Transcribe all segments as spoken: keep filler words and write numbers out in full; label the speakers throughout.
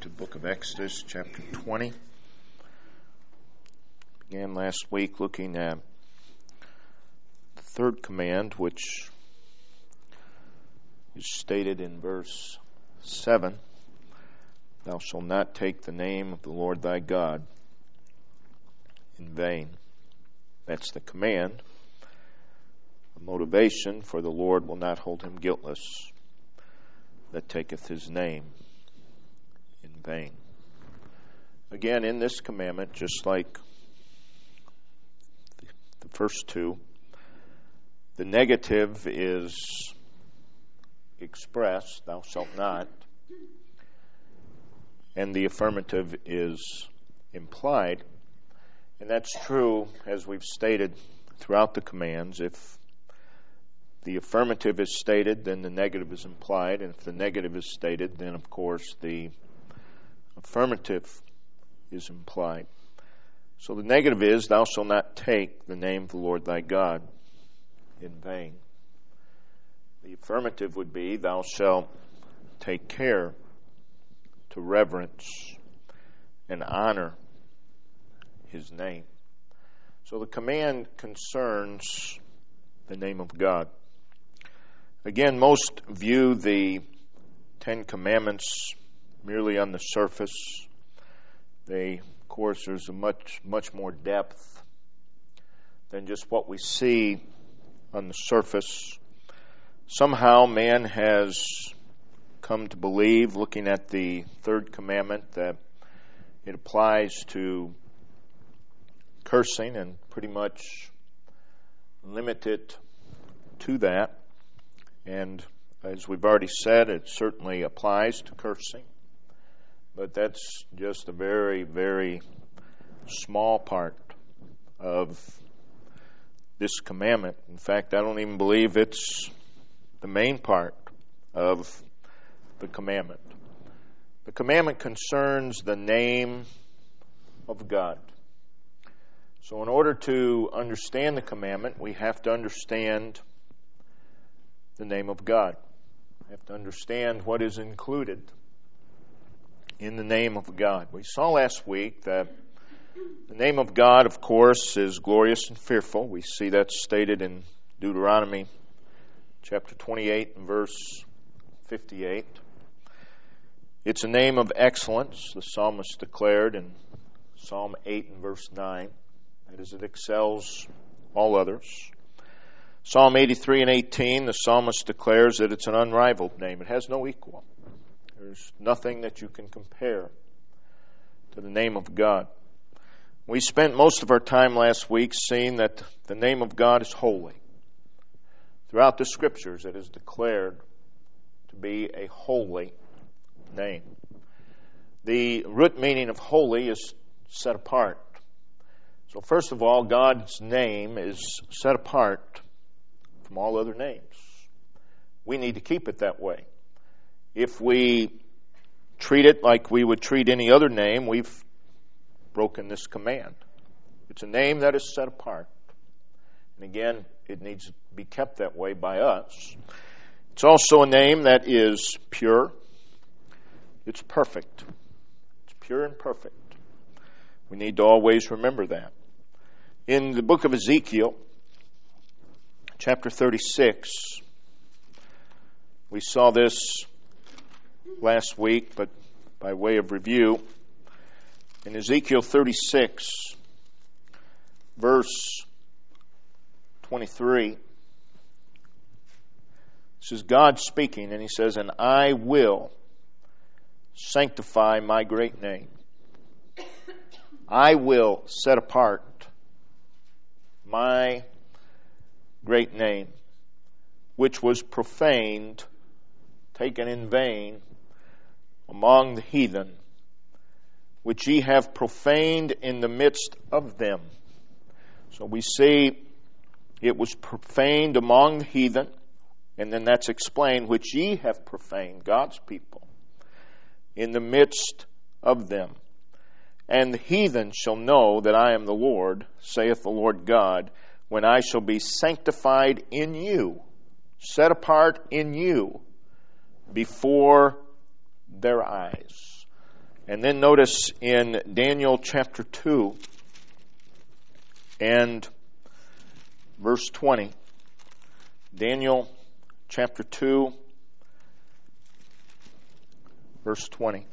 Speaker 1: to the book of Exodus, chapter twenty. Began last week looking at the third command, which is stated in verse seven. Thou shalt not take the name of the Lord thy God in vain. That's the command. The motivation, for the Lord will not hold him guiltless that taketh his name in vain. Again, in this commandment, just like the first two, the negative is expressed, thou shalt not, and the affirmative is implied. And that's true, as we've stated throughout the commands. If the affirmative is stated, then the negative is implied. And if the negative is stated, then, of course, the affirmative is implied. So the negative is, thou shalt not take the name of the Lord thy God in vain. The affirmative would be, thou shalt take care to reverence and honor his name. So the command concerns the name of God. Again, most view the Ten Commandments merely on the surface. They, of course, there's a much, much more depth than just what we see on the surface. Somehow man has come to believe, looking at the third commandment, that it applies to cursing and pretty much limit it to that. And as we've already said, it certainly applies to cursing. But that's just a very, very small part of this commandment. In fact, I don't even believe it's the main part of the commandment. The commandment concerns the name of God. So in order to understand the commandment, we have to understand the name of God. We have to understand what is included in the name of God. We saw last week that the name of God, of course, is glorious and fearful. We see that stated in Deuteronomy chapter twenty-eight and verse fifty-eight. It's a name of excellence, the psalmist declared in Psalm eight and verse nine. That is, it excels all others. Psalm eighty-three and eighteen, the psalmist declares that it's an unrivaled name. It has no equal. There's nothing that you can compare to the name of God. We spent most of our time last week seeing that the name of God is holy. Throughout the Scriptures, it is declared to be a holy name. The root meaning of holy is set apart. So first of all, God's name is set apart from all other names. We need to keep it that way. If we treat it like we would treat any other name, we've broken this command. It's a name that is set apart. And again, it needs to be kept that way by us. It's also a name that is pure. It's perfect. It's pure and perfect. We need to always remember that. In the book of Ezekiel, chapter thirty-six, we saw this last week, but by way of review, in Ezekiel thirty-six, verse twenty-three, this is God speaking, and he says, and I will sanctify my great name. I will set apart my great name, which was profaned, taken in vain among the heathen, which ye have profaned in the midst of them. So we see it was profaned among the heathen, and then that's explained, which ye have profaned, God's people, in the midst of them. And the heathen shall know that I am the Lord, saith the Lord God, when I shall be sanctified in you, set apart in you, before their eyes. And then notice in Daniel chapter two and verse twenty. Daniel chapter two, verse twenty.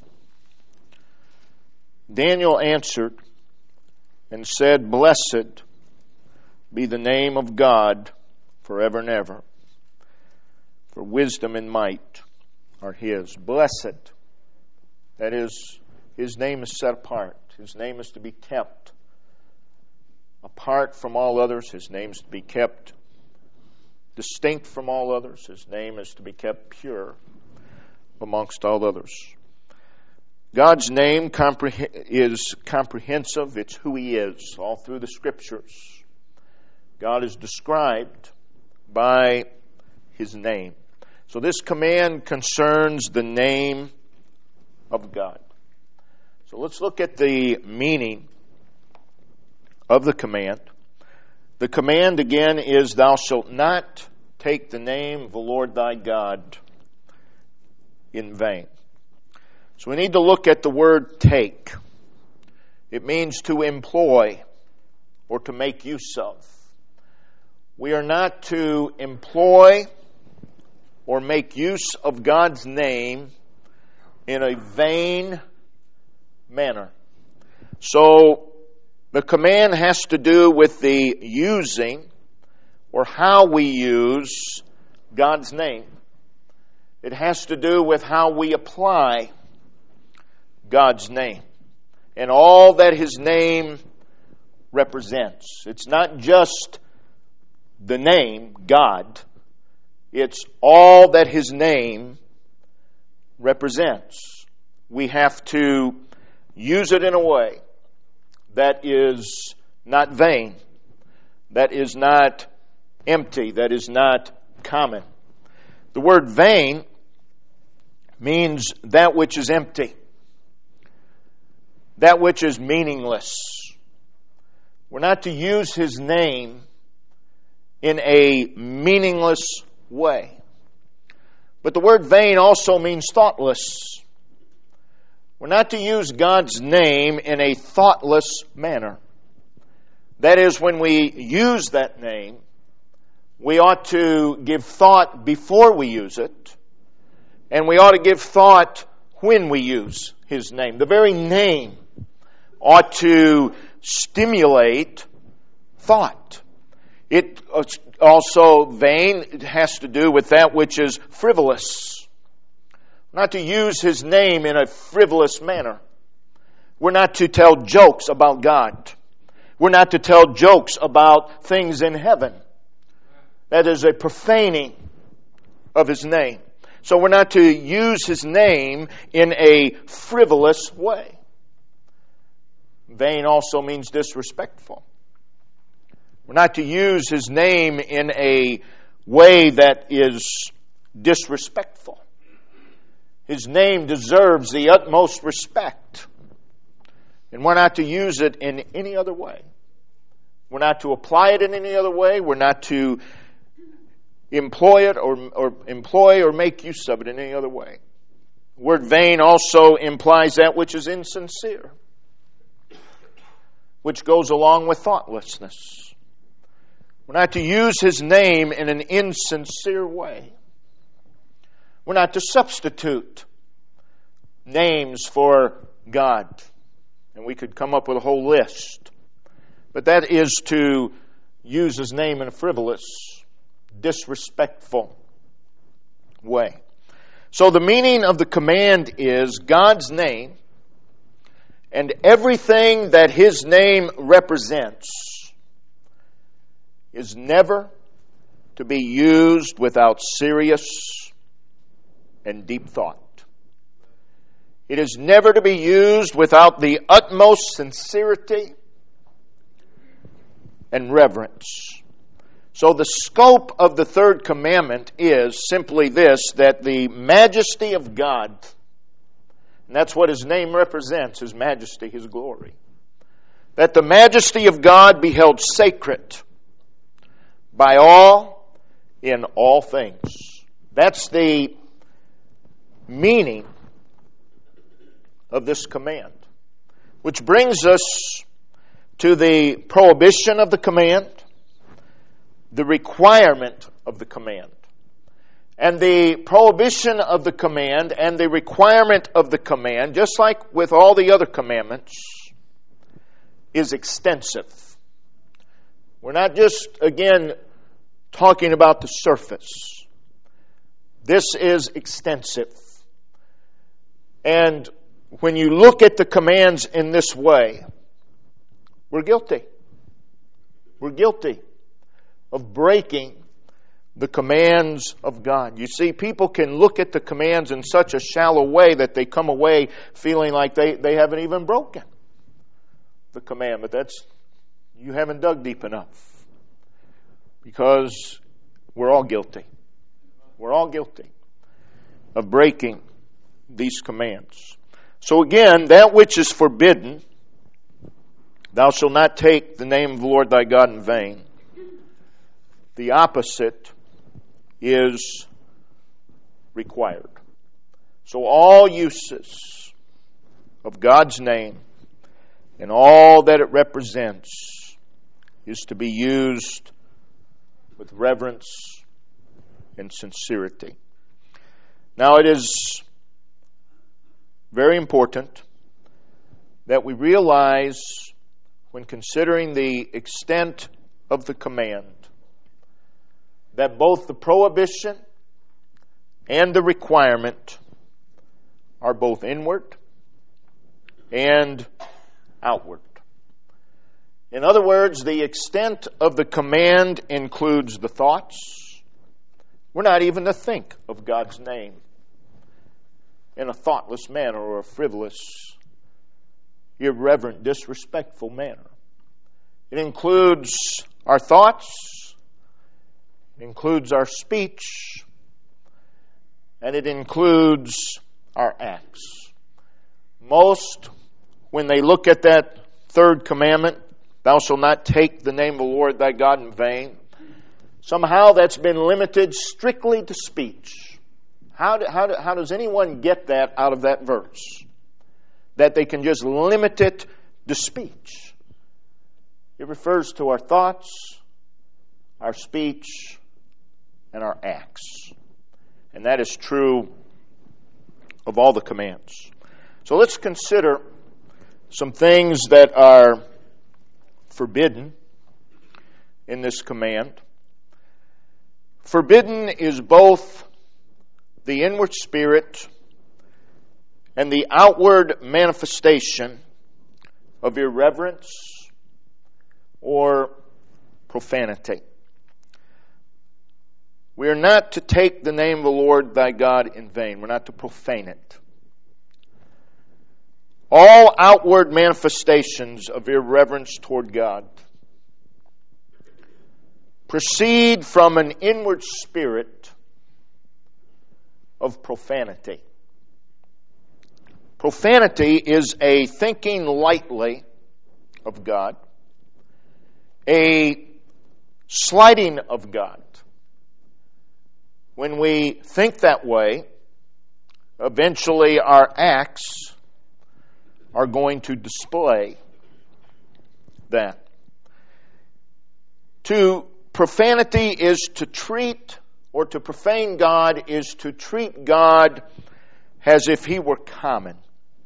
Speaker 1: Daniel answered and said, Blessed be the name of God forever and ever, for wisdom and might are His. Blessed. That is, His name is set apart. His name is to be kept apart from all others. His name is to be kept distinct from all others. His name is to be kept pure amongst all others. God's name compreh- is comprehensive. It's who He is. All through the Scriptures, God is described by His name. So this command concerns the name of God. So let's look at the meaning of the command. The command again is, Thou shalt not take the name of the Lord thy God in vain. So we need to look at the word take. It means to employ or to make use of. We are not to employ or make use of God's name in a vain manner. So the command has to do with the using or how we use God's name. It has to do with how we apply God's name and all that His name represents. It's not just the name, God. It's all that His name represents. We have to use it in a way that is not vain, that is not empty, that is not common. The word vain means that which is empty, that which is meaningless. We're not to use His name in a meaningless way. But the word vain also means thoughtless. We're not to use God's name in a thoughtless manner. That is, when we use that name, we ought to give thought before we use it, and we ought to give thought when we use His name. The very name ought to stimulate thought. It also, vain, it has to do with that which is frivolous. Not to use His name in a frivolous manner. We're not to tell jokes about God. We're not to tell jokes about things in heaven. That is a profaning of His name. So we're not to use His name in a frivolous way. Vain also means disrespectful. We're not to use His name in a way that is disrespectful. His name deserves the utmost respect. And we're not to use it in any other way. We're not to apply it in any other way. We're not to employ it or, or employ or make use of it in any other way. The word vain also implies that which is insincere, which goes along with thoughtlessness. We're not to use His name in an insincere way. We're not to substitute names for God. And we could come up with a whole list. But that is to use His name in a frivolous, disrespectful way. So the meaning of the command is God's name and everything that His name represents is never to be used without serious and deep thought. It is never to be used without the utmost sincerity and reverence. So the scope of the third commandment is simply this, that the majesty of God, and that's what His name represents, His majesty, His glory, that the majesty of God be held sacred by all in all things. That's the meaning of this command. Which brings us to the prohibition of the command, the requirement of the command. And the prohibition of the command and the requirement of the command, just like with all the other commandments, is extensive. We're not just, again, talking about the surface. This is extensive. And when you look at the commands in this way, we're guilty. We're guilty of breaking the commands of God. You see, people can look at the commands in such a shallow way that they come away feeling like they, they haven't even broken the commandment. That's, you haven't dug deep enough. Because we're all guilty. We're all guilty of breaking these commands. So again, that which is forbidden, thou shalt not take the name of the Lord thy God in vain. The opposite is required. So all uses of God's name and all that it represents is to be used with reverence and sincerity. Now it is very important that we realize when considering the extent of the command that both the prohibition and the requirement are both inward and outward. In other words, the extent of the command includes the thoughts. We're not even to think of God's name in a thoughtless manner or a frivolous, irreverent, disrespectful manner. It includes our thoughts, it includes our speech, and it includes our acts. Most, when they look at that third commandment, thou shalt not take the name of the Lord thy God in vain, somehow that's been limited strictly to speech. How, do, how, do, how does anyone get that out of that verse? That they can just limit it to speech. It refers to our thoughts, our speech, and our acts. And that is true of all the commands. So let's consider some things that are forbidden in this command. Forbidden is both the inward spirit and the outward manifestation of irreverence or profanity. We are not to take the name of the Lord thy God in vain. We're not to profane it. All outward manifestations of irreverence toward God proceed from an inward spirit of profanity. Profanity is a thinking lightly of God, a slighting of God. When we think that way, eventually our acts are going to display that. To profanity is to treat, or to profane God is to treat God as if He were common,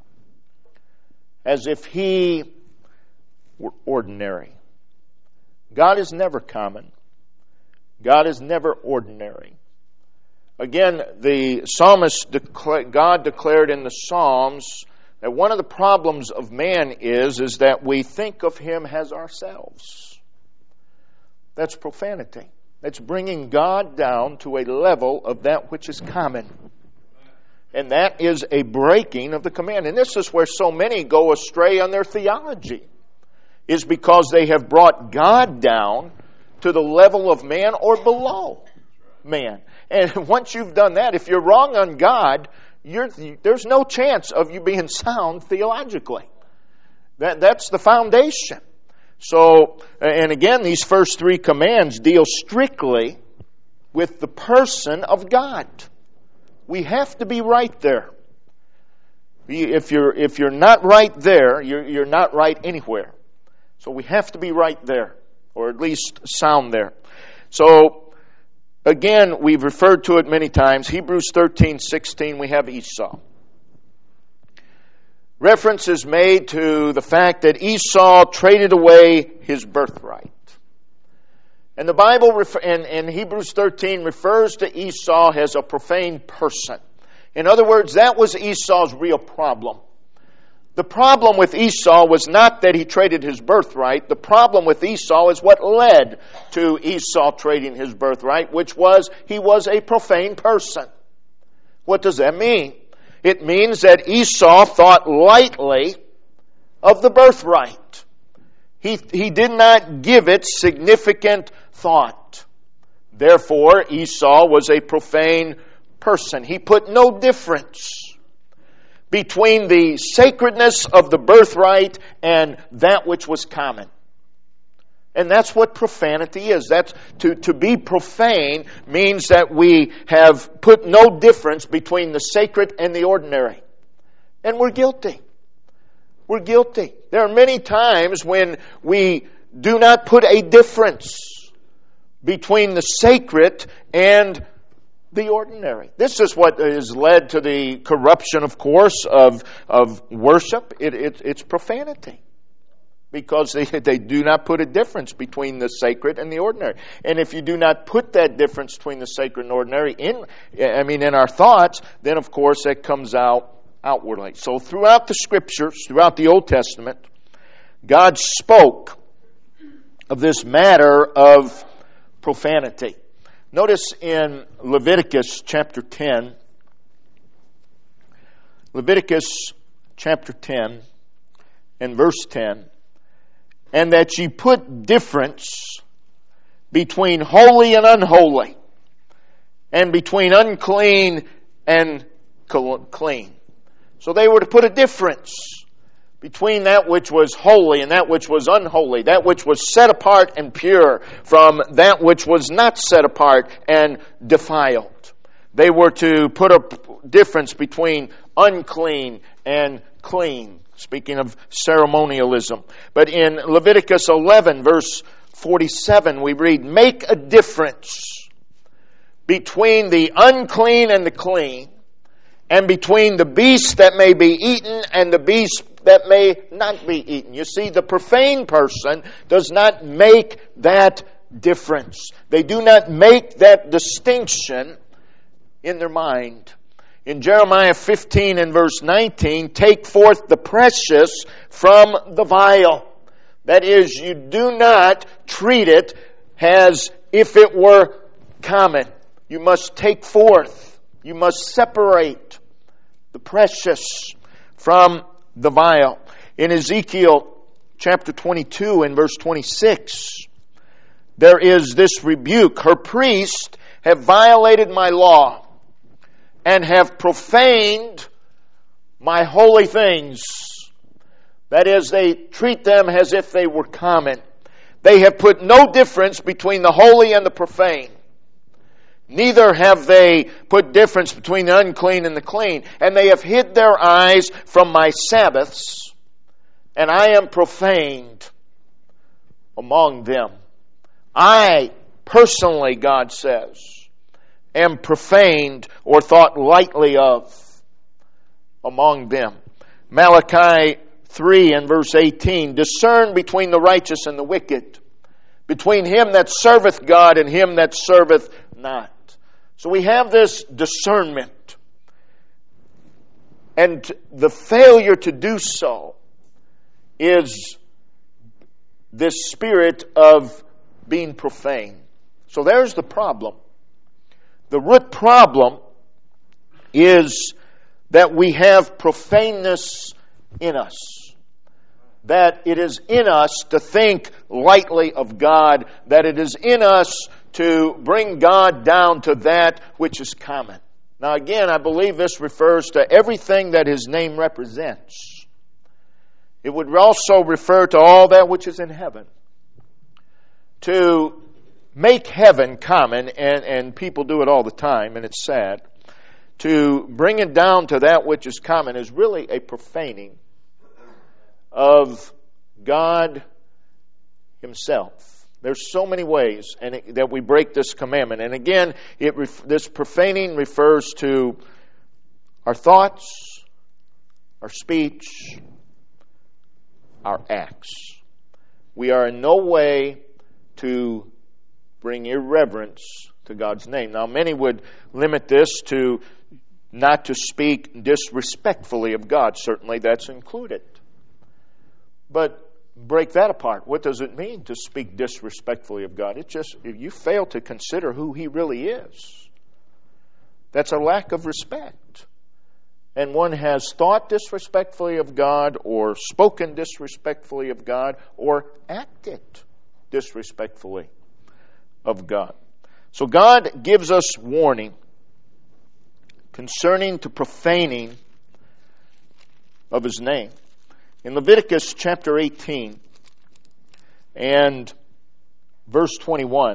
Speaker 1: as if He were ordinary. God is never common. God is never ordinary. Again, the psalmist, decla- God declared in the Psalms that one of the problems of man is, is that we think of Him as ourselves. That's profanity. That's bringing God down to a level of that which is common. And that is a breaking of the command. And this is where so many go astray on their theology, is because they have brought God down to the level of man or below man. And once you've done that, if you're wrong on God, you're, there's no chance of you being sound theologically. That, that's the foundation. So, and again, these first three commands deal strictly with the person of God. We have to be right there. If you're, if you're not right there, you're, you're not right anywhere. So we have to be right there, or at least sound there. So, again, we've referred to it many times. Hebrews thirteen sixteen, we have Esau. Reference is made to the fact that Esau traded away his birthright. And the Bible in, in Hebrews thirteen refers to Esau as a profane person. In other words, that was Esau's real problem. The problem with Esau was not that he traded his birthright. The problem with Esau is what led to Esau trading his birthright, which was he was a profane person. What does that mean? It means that Esau thought lightly of the birthright. He, he did not give it significant thought. Therefore, Esau was a profane person. He put no difference between the sacredness of the birthright and that which was common. And that's what profanity is. That's to, to be profane means that we have put no difference between the sacred and the ordinary. And we're guilty. We're guilty. There are many times when we do not put a difference between the sacred and the ordinary. This is what has led to the corruption, of course, of, of worship. It, it, it's profanity. Because they, they do not put a difference between the sacred and the ordinary. And if you do not put that difference between the sacred and ordinary in, I mean, in our thoughts, then of course that comes out outwardly. So throughout the Scriptures, throughout the Old Testament, God spoke of this matter of profanity. Notice in Leviticus chapter ten, Leviticus chapter ten and verse ten, and that ye put difference between holy and unholy, and between unclean and clean. So they were to put a difference between that which was holy and that which was unholy, that which was set apart and pure from that which was not set apart and defiled. They were to put a difference between unclean and clean. Speaking of ceremonialism. But in Leviticus eleven, verse forty-seven, we read, make a difference between the unclean and the clean, and between the beast that may be eaten and the beast that may not be eaten. You see, the profane person does not make that difference. They do not make that distinction in their mind. In Jeremiah fifteen and verse nineteen, take forth the precious from the vile. That is, you do not treat it as if it were common. You must take forth, you must separate the precious from the vile. In Ezekiel chapter twenty-two and verse twenty-six, there is this rebuke. Her priests have violated my law and have profaned my holy things. That is, they treat them as if they were common. They have put no difference between the holy and the profane. Neither have they put difference between the unclean and the clean. And they have hid their eyes from my Sabbaths, and I am profaned among them. I personally, God says, am profaned or thought lightly of among them. Malachi three and verse eighteen, discern between the righteous and the wicked, between him that serveth God and him that serveth not. So we have this discernment. And the failure to do so is this spirit of being profane. So there's the problem. The root problem is that we have profaneness in us. That it is in us to think lightly of God. That it is in us to bring God down to that which is common. Now again, I believe this refers to everything that His name represents. It would also refer to all that which is in heaven. To make heaven common, and, and people do it all the time, and it's sad, to bring it down to that which is common is really a profaning of God Himself. There's so many ways and it, that we break this commandment. And again, it this profaning refers to our thoughts, our speech, our acts. We are in no way to bring irreverence to God's name. Now, many would limit this to not to speak disrespectfully of God. Certainly that's included. But break that apart. What does it mean to speak disrespectfully of God? It's just, if you fail to consider who He really is, that's a lack of respect. And one has thought disrespectfully of God, or spoken disrespectfully of God, or acted disrespectfully of God. So God gives us warning concerning to profaning of His name. In Leviticus chapter eighteen and verse twenty-one,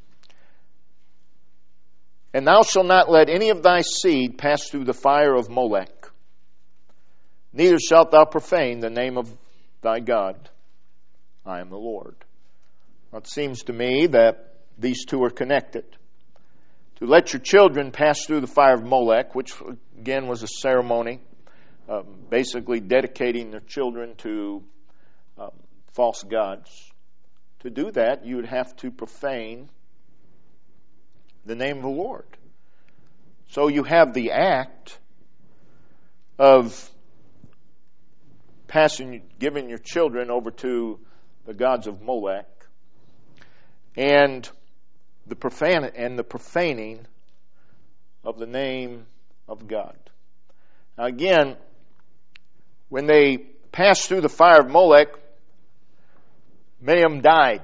Speaker 1: "And thou shalt not let any of thy seed pass through the fire of Molech, neither shalt thou profane the name of thy God. I am the Lord." Now, it seems to me that these two are connected. To let your children pass through the fire of Molech, which again was a ceremony, um, basically dedicating their children to um, false gods. To do that, you would have to profane the name of the Lord. So you have the act of passing, giving your children over to the gods of Molech, and the profane and the profaning of the name of God. Now again, when they passed through the fire of Molech, many of them died.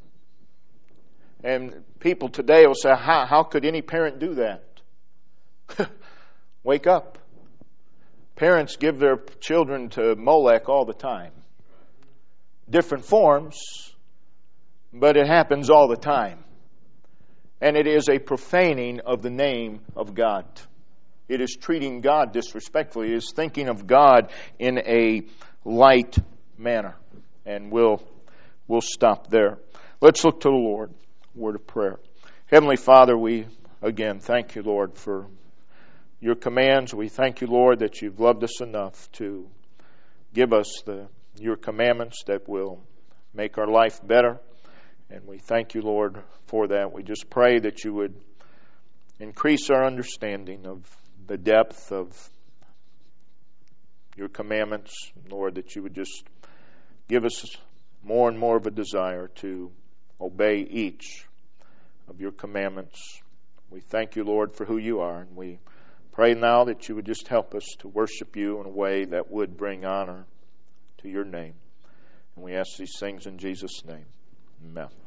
Speaker 1: And people today will say, how, how could any parent do that? Wake up. Parents give their children to Molech all the time. Different forms, but it happens all the time. And it is a profaning of the name of God. It is treating God disrespectfully. It is thinking of God in a light manner. And we'll, we'll stop there. Let's look to the Lord. Word of prayer. Heavenly Father, we again thank you, Lord, for your commands. We thank you, Lord, that you've loved us enough to give us the your commandments that will make our life better. And we thank you, Lord, for that. We just pray that you would increase our understanding of the depth of your commandments. Lord, that you would just give us more and more of a desire to obey each of your commandments. We thank you, Lord, for who you are. And we pray now that you would just help us to worship you in a way that would bring honor to your name. And we ask these things in Jesus' name. Amen.